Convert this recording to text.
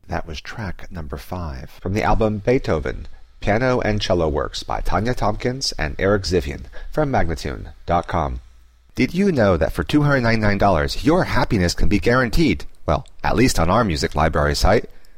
That was track number 5 from the album Beethoven, Piano and Cello Works by Tanya Tompkins and Eric Zivian from Magnatune.com. Did you know that for $299 your happiness can be guaranteed? Well, at least on our music library site.